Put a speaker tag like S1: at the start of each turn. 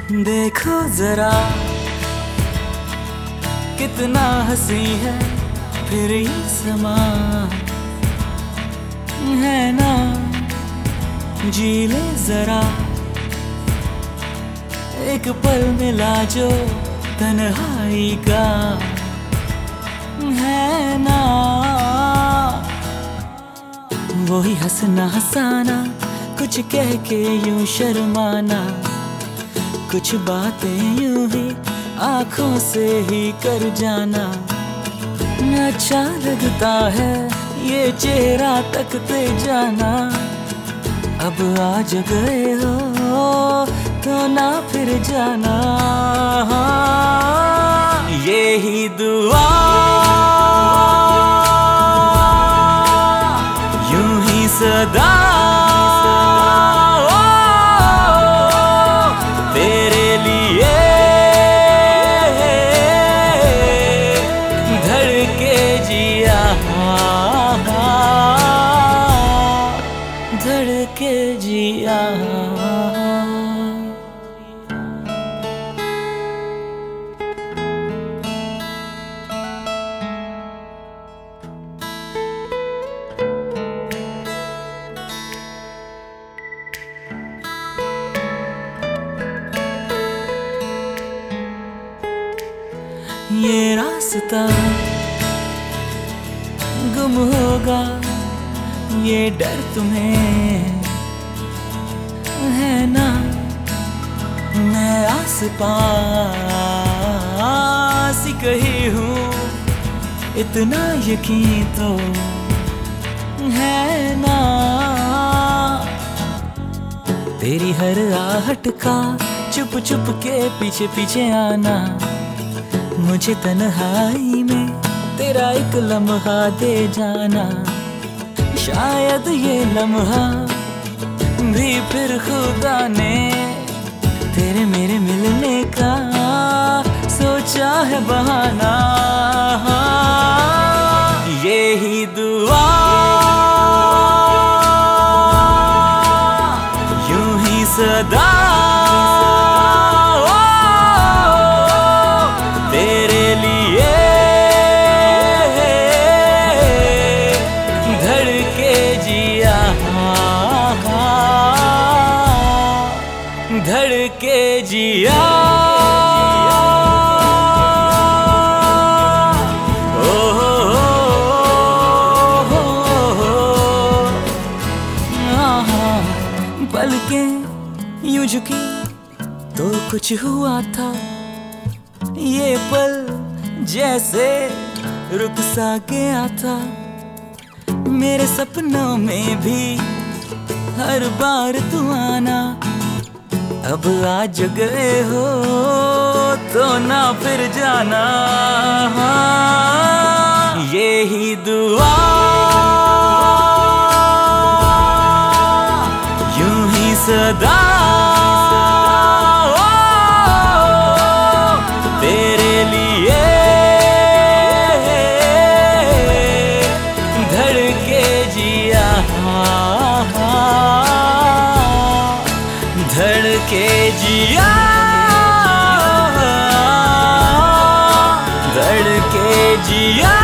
S1: देखो जरा कितना हंसी है फिर ये समा है ना, जी ले जरा एक पल मिला जो तन्हाई का है ना। वही हंसना हंसाना, कुछ कह के यूं शर्माना, कुछ बातें यूं ही आंखों से ही कर जाना। अच्छा लगता है ये चेहरा तकते जाना, अब आज गए हो तो ना फिर जाना। यही दुआ यूं ही सदा तेरे लिए धड़के जिया, धड़के जिया। ये रास्ता गुम होगा, ये डर तुम्हें है ना। मैं आस पास ही कहीं हूँ, इतना यकीन तो है ना। तेरी हर आहट का चुप चुप के पीछे पीछे आना, मुझे तन्हाई में तेरा एक लम्हा दे जाना। शायद ये लम्हा भी फिर खुदा ने तेरे मेरे मिलने का सोचा है बहाना। यही दुआ यूं ही सदा तेरे लिए धड़के जिया, धड़के जिया। पलकें यूं झुकी तो कुछ हुआ था, ये पल जैसे रुक सा गया था। मेरे सपनों में भी हर बार तू आना, अब आज गए हो तो ना फिर जाना। यही दुआ यूं ही सदा तेरे लिए धड़के जिया, धड़के जिया, धड़के जिया।